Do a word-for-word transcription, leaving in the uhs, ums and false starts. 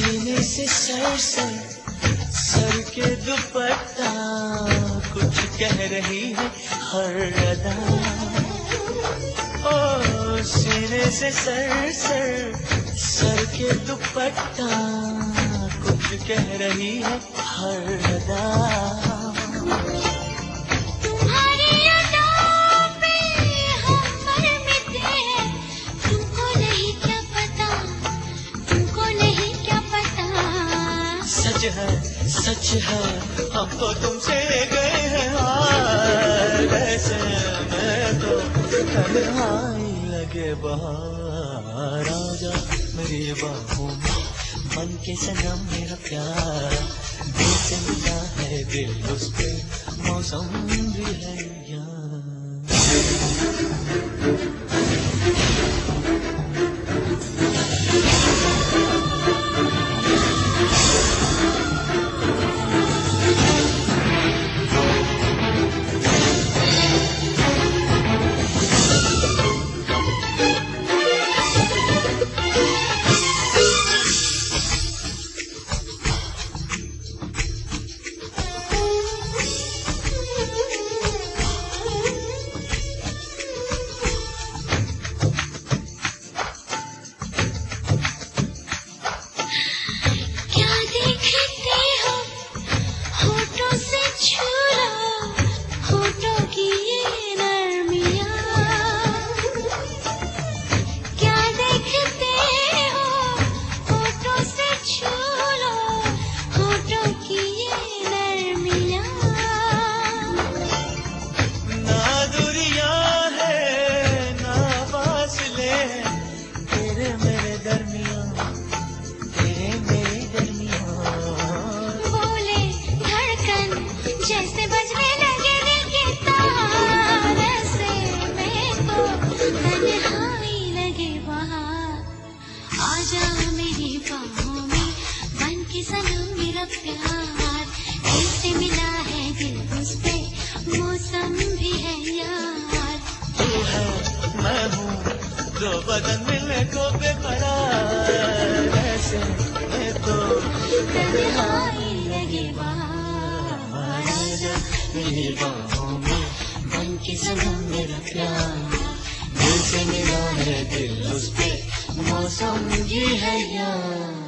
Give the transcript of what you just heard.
सीने से sir sir sir के दुपट्टा कुछ कह रही है हर अदा। ओ सीने से सर सर सर के दुपट्टा कुछ कह रही है हर अदा। सच है सच है हम तो तुमसे गए हैं हार, वैसे मैं तो तन्हाई लगे बाहर। आजा मेरी बाहों में मन के सनम मेरा प्यार, दिल से मिला है दिल उस पे मौसम भी है यार। जैसे बजने लगे दिल की तार, ऐसे में तो तन्हाई लगे बाहर। आजा मेरी बाहों में बन के सनम मेरा प्यार, दिल से मिला है दिल उस पे मौसम भी है यार। तू है मैं हूँ दो बदन मिलने को बेकरार, ऐसे में तो तन्हाई लगे बाहर। मेरी बाहों में बन के सनम मेरा प्यार, दिल से मिला है दिल उस पे मौसम भी है यार।